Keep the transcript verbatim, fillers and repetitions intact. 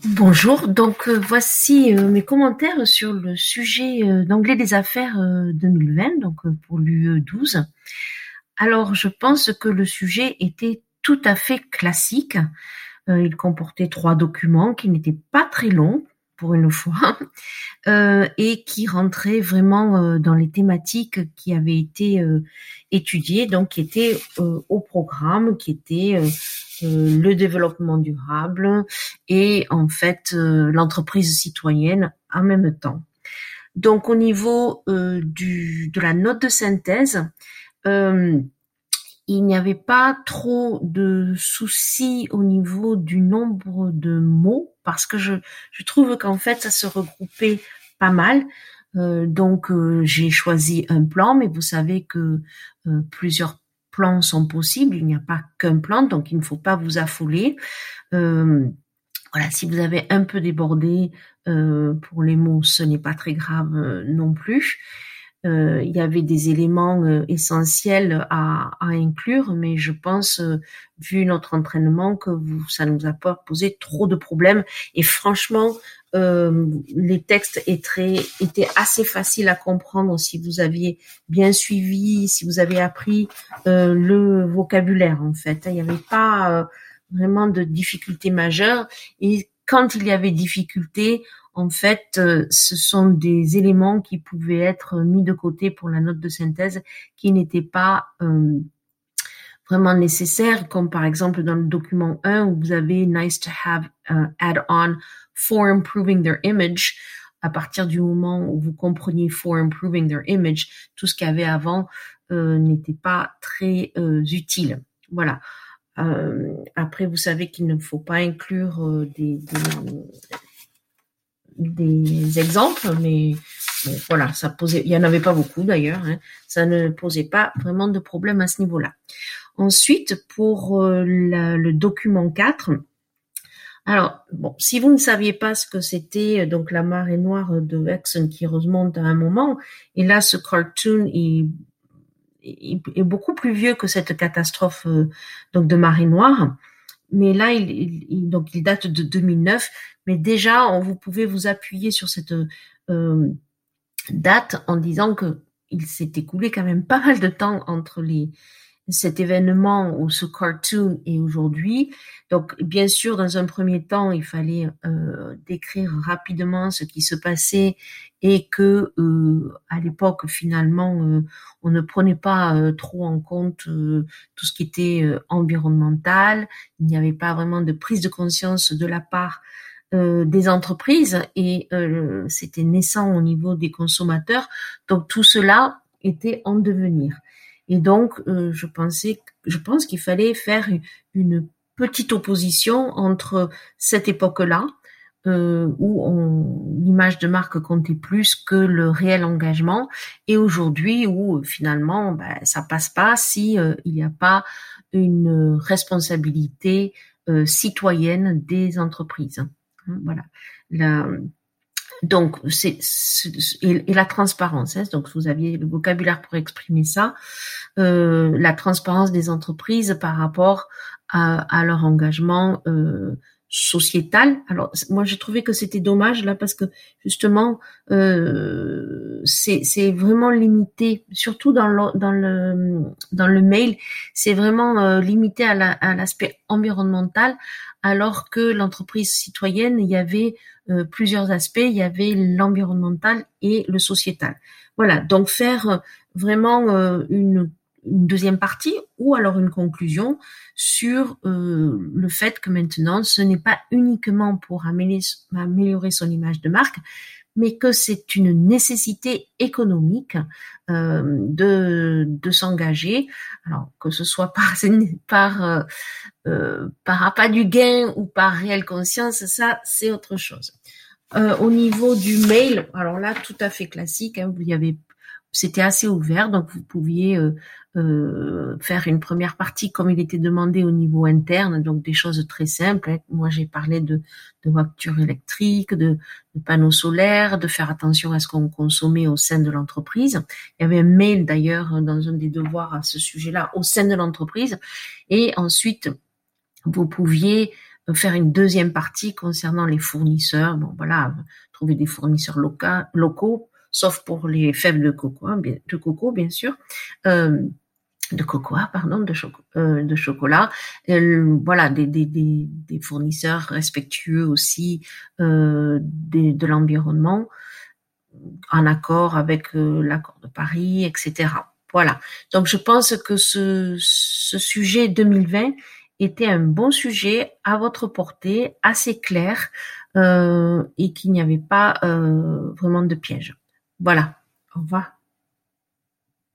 Bonjour, donc euh, voici euh, mes commentaires sur le sujet euh, d'anglais des affaires euh, deux mille vingt, donc euh, pour l'U E douze. Alors, je pense que le sujet était tout à fait classique. Euh, il comportait trois documents qui n'étaient pas très longs, pour une fois, euh, et qui rentraient vraiment euh, dans les thématiques qui avaient été euh, étudiées, donc qui étaient euh, au programme, qui étaient euh, euh, le développement durable et en fait euh, l'entreprise citoyenne en même temps. Donc au niveau euh, du, de la note de synthèse, euh, il n'y avait pas trop de soucis au niveau du nombre de mots parce que je, je trouve qu'en fait ça se regroupait pas mal. Euh, donc euh, j'ai choisi un plan, mais vous savez que euh, plusieurs plans sont possibles. Il n'y a pas qu'un plan, donc il ne faut pas vous affoler. Euh, voilà, si vous avez un peu débordé euh, pour les mots, ce n'est pas très grave euh, non plus. Euh, il y avait des éléments euh, essentiels à, à inclure, mais je pense, euh, vu notre entraînement, que vous, ça nous a pas posé trop de problèmes. Et franchement, euh, les textes étaient, étaient assez faciles à comprendre si vous aviez bien suivi, si vous avez appris euh, le vocabulaire, en fait. Il n'y avait pas euh, vraiment de difficultés majeures. Et quand il y avait difficulté, en fait, euh, ce sont des éléments qui pouvaient être mis de côté pour la note de synthèse qui n'étaient pas euh, vraiment nécessaires, comme par exemple dans le document un où vous avez nice to have uh, add-on for improving their image. À partir du moment où vous compreniez for improving their image, tout ce qu'il y avait avant euh, n'était pas très euh, utile. Voilà. Euh, après, vous savez qu'il ne faut pas inclure euh, des, des des exemples, mais bon, voilà, ça posait, il y en avait pas beaucoup d'ailleurs, hein, ça ne posait pas vraiment de problème à ce niveau-là. Ensuite, pour euh, la, le document quatre, alors bon, si vous ne saviez pas ce que c'était, donc la marée noire de Exxon qui remonte à un moment, et là ce cartoon est, est, est beaucoup plus vieux que cette catastrophe euh, donc de marée noire. Mais là, il, il, donc il date de deux mille neuf. Mais déjà, on, vous pouvez vous appuyer sur cette euh, date en disant que il s'est écoulé quand même pas mal de temps entre les cet événement ou ce cartoon et aujourd'hui. Donc, bien sûr, dans un premier temps, il fallait euh, décrire rapidement ce qui se passait et que, euh, à l'époque, finalement, euh, on ne prenait pas euh, trop en compte euh, tout ce qui était euh, environnemental. Il n'y avait pas vraiment de prise de conscience de la part euh, des entreprises et euh, c'était naissant au niveau des consommateurs. Donc, tout cela était en devenir. Et donc, euh, je pensais, je pense qu'il fallait faire une petite opposition entre cette époque-là, euh, où on, l'image de marque comptait plus que le réel engagement, et aujourd'hui où finalement, ben, ça passe pas si euh, il n'y a pas une responsabilité euh, citoyenne des entreprises. Voilà. La, Donc, c'est, c'est et, et la transparence. Hein, donc, vous aviez le vocabulaire pour exprimer ça. Euh, la transparence des entreprises par rapport à, à leur engagement euh, sociétal. Alors, moi, j'ai trouvé que c'était dommage là parce que justement, euh, c'est, c'est vraiment limité, surtout dans le dans le dans le mail, c'est vraiment euh, limité à, la, à l'aspect environnemental, alors que l'entreprise citoyenne, il y avait euh, plusieurs aspects. Il y avait l'environnemental et le sociétal. Voilà. Donc, faire vraiment euh, une une deuxième partie ou alors une conclusion sur euh, le fait que maintenant ce n'est pas uniquement pour améliorer, améliorer son image de marque, mais que c'est une nécessité économique euh, de, de s'engager, alors que ce soit par par euh, euh, par appât du gain ou par réelle conscience, ça c'est autre chose. Euh, au niveau du mail, alors là tout à fait classique, hein, vous y avez c'était assez ouvert, donc vous pouviez euh, euh, faire une première partie comme il était demandé au niveau interne, donc des choses très simples. Hein. Moi, j'ai parlé de, de voitures électriques, de, de panneaux solaires, de faire attention à ce qu'on consommait au sein de l'entreprise. Il y avait un mail d'ailleurs dans un des devoirs à ce sujet-là au sein de l'entreprise. Et ensuite, vous pouviez faire une deuxième partie concernant les fournisseurs. Bon, voilà, trouver des fournisseurs locaux, locaux, sauf pour les fèves de coco, bien, de coco, bien sûr. Euh, de cocoa, pardon, de, choco, euh, de chocolat. Euh, voilà, des, des, des, des fournisseurs respectueux aussi euh, des, de l'environnement, en accord avec euh, l'accord de Paris, et cetera. Voilà. Donc, je pense que ce, ce sujet deux mille vingt était un bon sujet à votre portée, assez clair, euh, et qu'il n'y avait pas euh, vraiment de piège. Voilà. Au revoir.